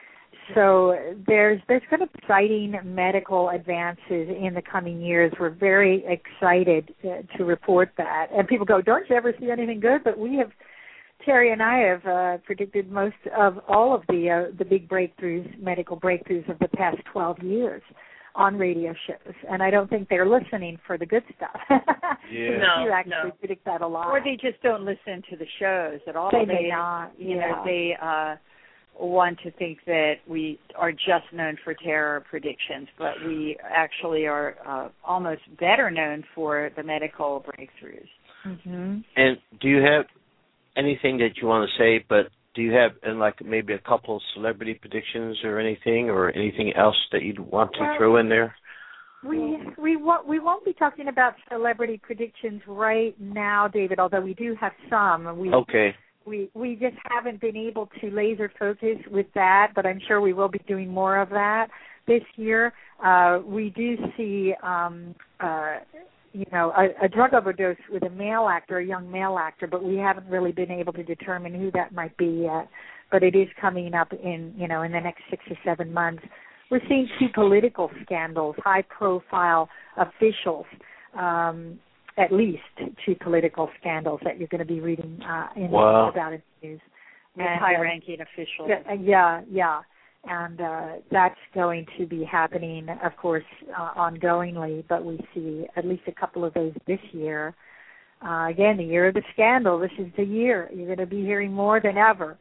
So there's there's been exciting medical advances in the coming years. We're very excited to, to report that. And people go, don't you ever see anything good? But we have, Terry and I have uh, predicted most of all of the uh, the big breakthroughs, medical breakthroughs of the past twelve years on radio shows. And I don't think they're listening for the good stuff. Yeah. No, you actually no. predict that a lot. Or they just don't listen to the shows at all. They may not, You yeah. know, they uh, want to think that we are just known for terror predictions, but we actually are uh, almost better known for the medical breakthroughs. Mm-hmm. And do you have anything that you want to say, but do you have and like maybe a couple of celebrity predictions or anything, or anything else that you'd want to Well, throw in there? We we won't we won't be talking about celebrity predictions right now, David. Although we do have some. We Okay. we we just haven't been able to laser focus with that, but I'm sure we will be doing more of that this year. Uh, we do see. Um, uh, you know, a, a drug overdose with a male actor, a young male actor, but we haven't really been able to determine who that might be yet. But it is coming up in, you know, in the next six or seven months. We're seeing two political scandals, high-profile officials, um, at least two political scandals that you're going to be reading uh, in Wow. about in the news. With And, uh, high-ranking officials. yeah, yeah, yeah. And uh, that's going to be happening, of course, uh, ongoingly, but we see at least a couple of those this year. Uh, again, the year of the scandal. This is the year. You're going to be hearing more than ever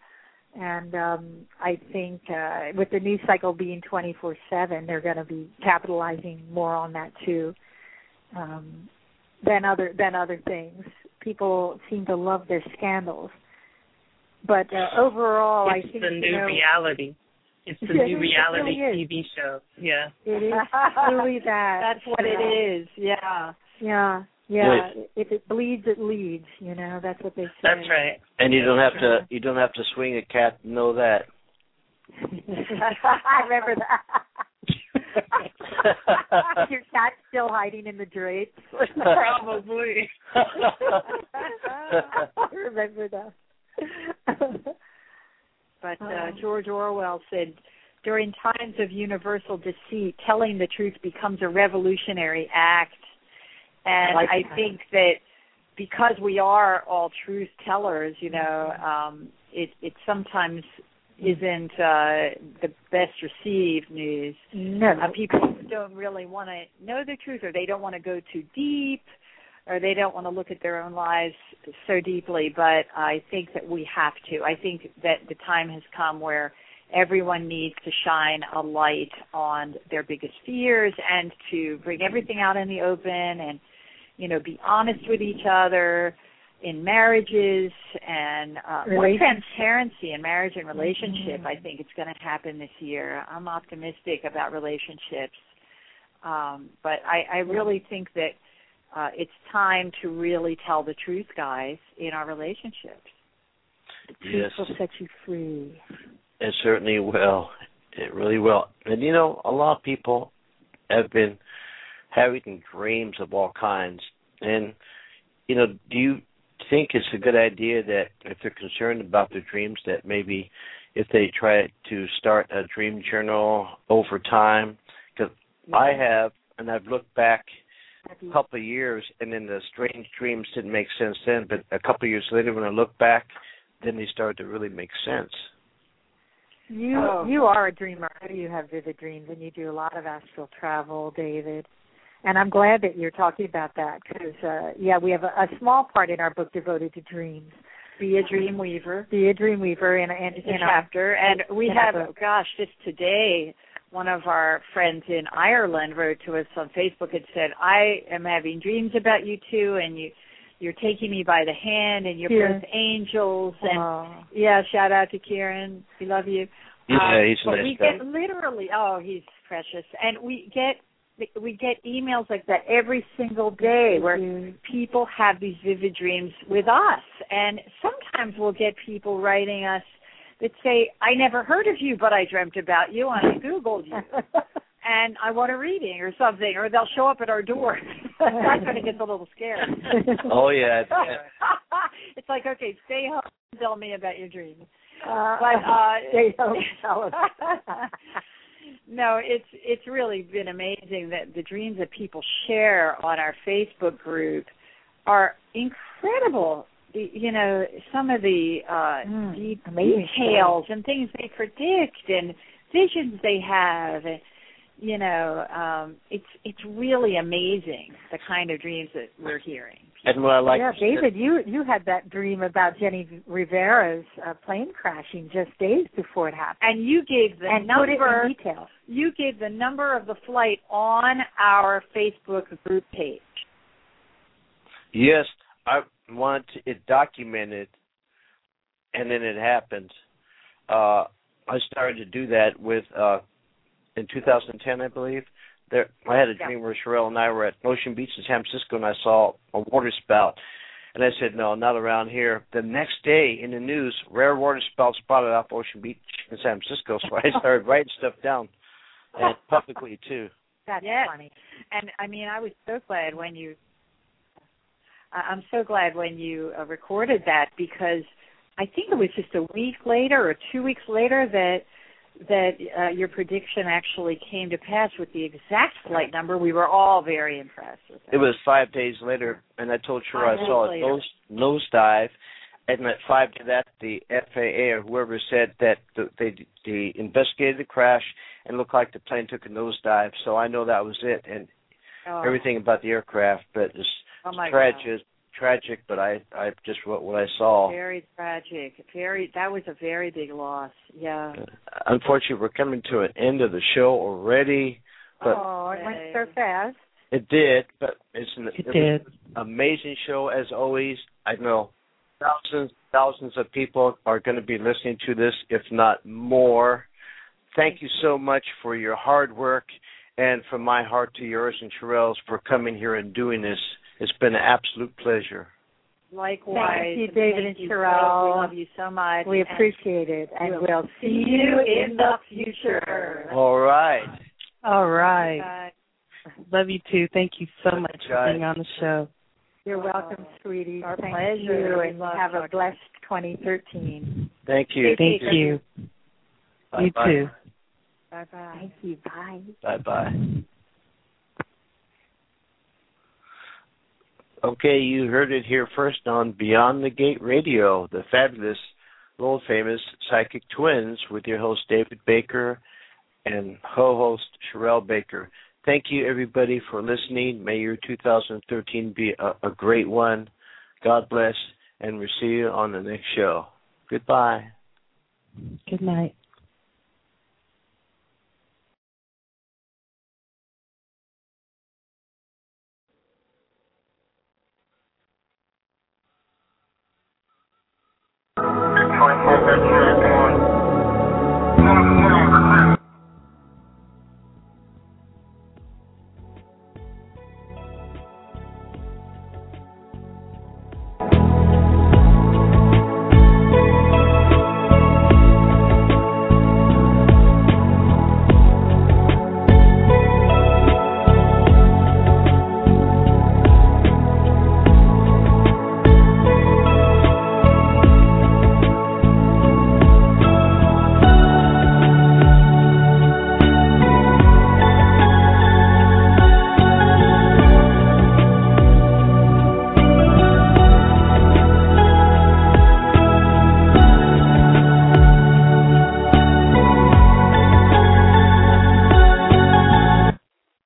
And um, I think uh, with the news cycle being twenty-four seven, they're going to be capitalizing more on that too um, than other than other things. People seem to love their scandals, but uh, overall, it's I think the new you know, reality. It's the yeah, new it reality really T V show. Yeah, it is truly that. That's what it is. Yeah. Yeah. Yeah, if it bleeds, it leads. You know, that's what they say. that's right. And you don't have to you don't have to swing a cat to know that. I remember that. Your cat's still hiding in the drapes. Probably. I remember that. But uh, George Orwell said, during times of universal deceit, telling the truth becomes a revolutionary act. And I, like I think that because we are all truth tellers, you know, um, it, it sometimes isn't uh, the best received news. No. Uh, people don't really want to know the truth, or they don't want to go too deep, or they don't want to look at their own lives so deeply. But I think that we have to. I think that the time has come where everyone needs to shine a light on their biggest fears and to bring everything out in the open and, you know, be honest with each other in marriages and uh, more transparency in marriage and relationship. Mm-hmm. I think it's going to happen this year. I'm optimistic about relationships. Um, but I, I really think that uh, it's time to really tell the truth, guys, in our relationships. The truth will set you free. It certainly will. It really will. And, you know, a lot of people have been having dreams of all kinds. And, you know, do you think it's a good idea that if they're concerned about their dreams, that maybe if they try to start a dream journal over time? Because yeah. I have, and I've looked back a couple of years, and then the strange dreams didn't make sense then, but a couple of years later when I look back, then they started to really make sense. You oh. you are a dreamer. You have vivid dreams, and you do a lot of astral travel, David. And I'm glad that you're talking about that because, uh, yeah, we have a, a small part in our book devoted to dreams. Be a dream weaver. Be a dream weaver in, in, in a chapter. And we have, gosh, just today, one of our friends in Ireland wrote to us on Facebook and said, I am having dreams about you two, and you, you're taking me by the hand, and you're yeah. both angels. And, Aww. yeah, shout out to Kieran. We love you. Yeah, um, he's but nice we guy. get literally, oh, he's precious. And we get we get emails like that every single day where mm-hmm. people have these vivid dreams with us. And sometimes we'll get people writing us that say, I never heard of you, but I dreamt about you and I Googled you. And I want a reading or something, or they'll show up at our door. That's when it gets a little scary. Oh, yeah. It's like, okay, stay home and tell me about your dreams. Uh, but uh, stay home and tell us. No, it's it's really been amazing that the dreams that people share on our Facebook group are incredible. You know, some of the uh, mm, deep details and things they predict and visions they have. And, you know, um, it's it's really amazing the kind of dreams that we're hearing. And what I like, yeah, David, you you had that dream about Jenny Rivera's uh, plane crashing just days before it happened, and you gave the and number. Put it in detail. You gave the number of the flight on our Facebook group page. Yes, I want it documented, and then it happened. Uh, I started to do that with uh, in two thousand ten, I believe. There, I had a dream yeah. where Sherelle and I were at Ocean Beach in San Francisco, and I saw a water spout. And I said, no, not around here. The next day in the news, rare water spout spotted off Ocean Beach in San Francisco. So I started writing stuff down, and publicly, too. That's yes. funny. And, I mean, I was so glad when you – I'm so glad when you uh, recorded that because I think it was just a week later or two weeks later that – that uh, your prediction actually came to pass with the exact flight number. We were all very impressed with that. It was five days later, and I told her I saw a nose, nose dive, and at five to that, the F A A or whoever said that the, they, they investigated the crash and looked like the plane took a nosedive, so I know that was it, and oh. everything about the aircraft, but it's oh tragic, tragic, but I, I just what what I saw. Very tragic. Very. That was a very big loss. Yeah. Unfortunately, we're coming to an end of the show already. But oh, it went so fast. It did, but it's an it it did. amazing show as always. I know thousands, thousands of people are going to be listening to this, if not more. Thank you so much for your hard work, and from my heart to yours and Sherelle's for coming here and doing this. It's been an absolute pleasure. Likewise. Thank you, David Thank and you, Sherelle. We love you so much. We appreciate it, and we'll, we'll see you in the future. All right. All right. Bye. Love you too. Thank you so Love much you for guys. being on the show. You're welcome, sweetie. Our Thank pleasure. you, and have a blessed twenty thirteen. Thank you. Thank you. Bye You bye. too. Bye-bye. Thank you. Bye. Bye-bye. Okay, you heard it here first on Beyond the Gate Radio, the fabulous, world-famous Psychic Twins with your host David Baker and co-host Sherelle Baker. Thank you, everybody, for listening. May your two thousand thirteen be a, a great one. God bless, and we'll see you on the next show. Goodbye. Good night.